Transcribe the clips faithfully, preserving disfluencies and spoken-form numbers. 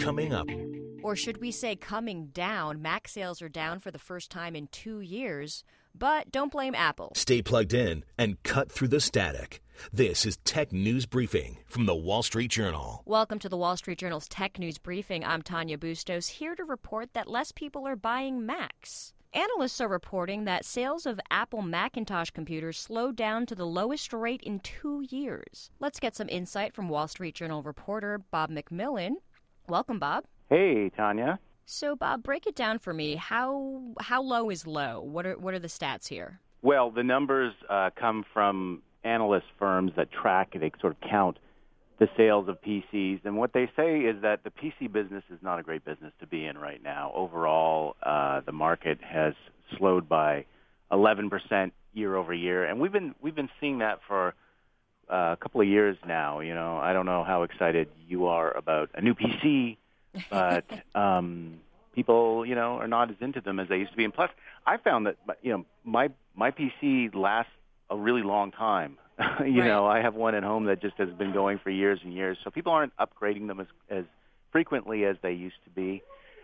coming up. Or should we say coming down? Mac sales are down for the first time in two years. But don't blame Apple. Stay plugged in and cut through the static. This is Tech News Briefing from the Wall Street Journal. Welcome to the Wall Street Journal's Tech News Briefing. I'm Tanya Bustos, here to report that less people are buying Macs. Analysts are reporting that sales of Apple Macintosh computers slowed down to the lowest rate in two years. Let's get some insight from Wall Street Journal reporter Bob McMillan. Welcome, Bob. Hey, Tanya. So, Bob, break it down for me. How how low is low? What are what are the stats here? Well, the numbers uh, come from analyst firms that track, they sort of count the sales of P Cs. And what they say is that the P C business is not a great business to be in right now. Overall, uh, the market has slowed by eleven percent year over year. And we've been we've been seeing that for uh, a couple of years now. You know, I don't know how excited you are about a new P C, but um, people, you know, are not as into them as they used to be. And plus, I found that, you know, my my P C lasts a really long time. you right. know, I have one at home that just has been going for years and years. So people aren't upgrading them as, as frequently as they used to be.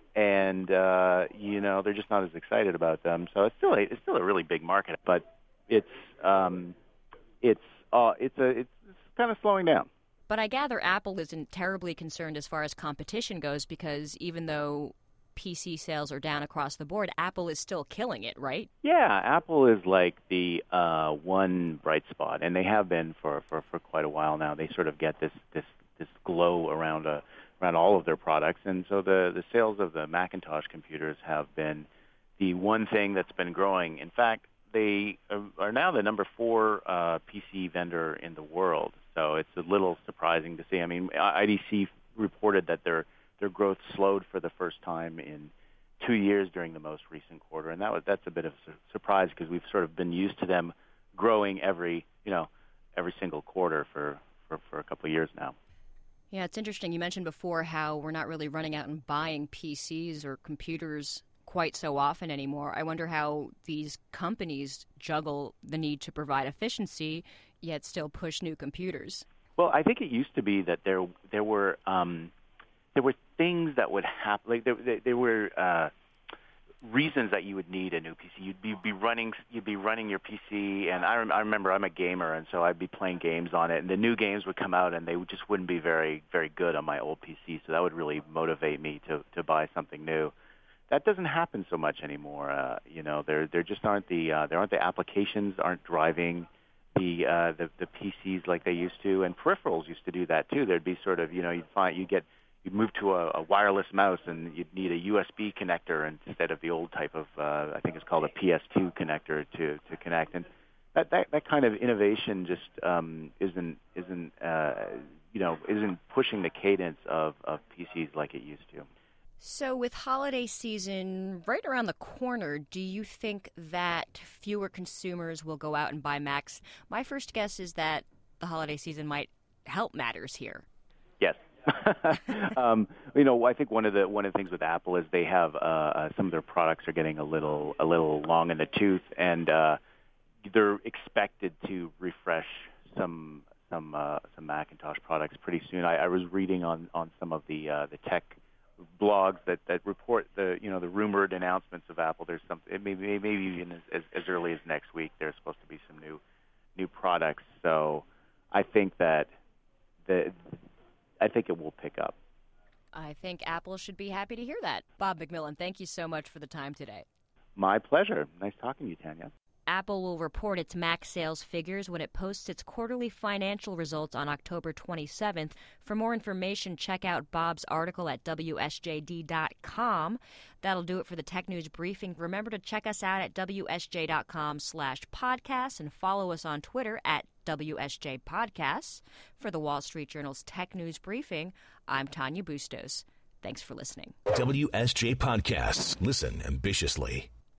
And, uh, you know, they're just not as excited about them. So it's still a, it's still a really big market, but it's um, it's uh, it's a it's, it's kind of slowing down. But I gather Apple isn't terribly concerned as far as competition goes, because even though P C sales are down across the board, Apple is still killing it, right? Yeah, Apple is like the uh, one bright spot, and they have been for, for, for quite a while now. They sort of get this this, this glow around a, around all of their products, and so the, the sales of the Macintosh computers have been the one thing that's been growing. In fact, they are now the number four uh, P C vendor in the world, so it's a little surprising to see. I mean, I D C reported that their their growth slowed for the first time in two years during the most recent quarter, and that was that's a bit of a surprise because we've sort of been used to them growing every you know every single quarter for, for, for a couple of years now. Yeah, it's interesting. You mentioned before how we're not really running out and buying P Cs or computers quite so often anymore. I wonder how these companies juggle the need to provide efficiency yet still push new computers. Well, I think it used to be that there there were um, there were things that would happen. Like there, there, there were uh, reasons that you would need a new P C. You'd be, be running you'd be running your P C, and I, rem- I remember I'm a gamer, and so I'd be playing games on it, and the new games would come out, and they just wouldn't be very very good on my old P C. So that would really motivate me to to buy something new. That doesn't happen so much anymore. Uh, you know, there there just aren't the uh, there aren't the applications aren't driving the, uh, the the P Cs like they used to, and peripherals used to do that too. There'd be sort of you know you'd find you get you'd move to a, a wireless mouse and you'd need a U S B connector instead of the old type of uh, I think it's called a P S two connector to to connect. And that that, that kind of innovation just um, isn't isn't uh, you know isn't pushing the cadence of, of P Cs like it used to. So with holiday season right around the corner, do you think that fewer consumers will go out and buy Macs? My first guess is that the holiday season might help matters here. Yes. um, you know, I think one of the one of the things with Apple is they have uh, uh, some of their products are getting a little a little long in the tooth, and uh, they're expected to refresh some some uh, some Macintosh products pretty soon. I, I was reading on, on some of the uh, the tech blogs that, that report the you know the rumored announcements of Apple. There's some maybe maybe even as, as, as early as next week there's supposed to be some new new products. So I think that the I think it will pick up. I think Apple should be happy to hear that. Bob McMillan, thank you so much for the time today. My pleasure. Nice talking to you, Tanya. Apple will report its Mac sales figures when it posts its quarterly financial results on October twenty-seventh. For more information, check out Bob's article at W S J D dot com. That'll do it for the Tech News Briefing. Remember to check us out at W S J dot com slash podcasts and follow us on Twitter at W S J Podcasts. For the Wall Street Journal's Tech News Briefing, I'm Tanya Bustos. Thanks for listening. W S J Podcasts. Listen ambitiously.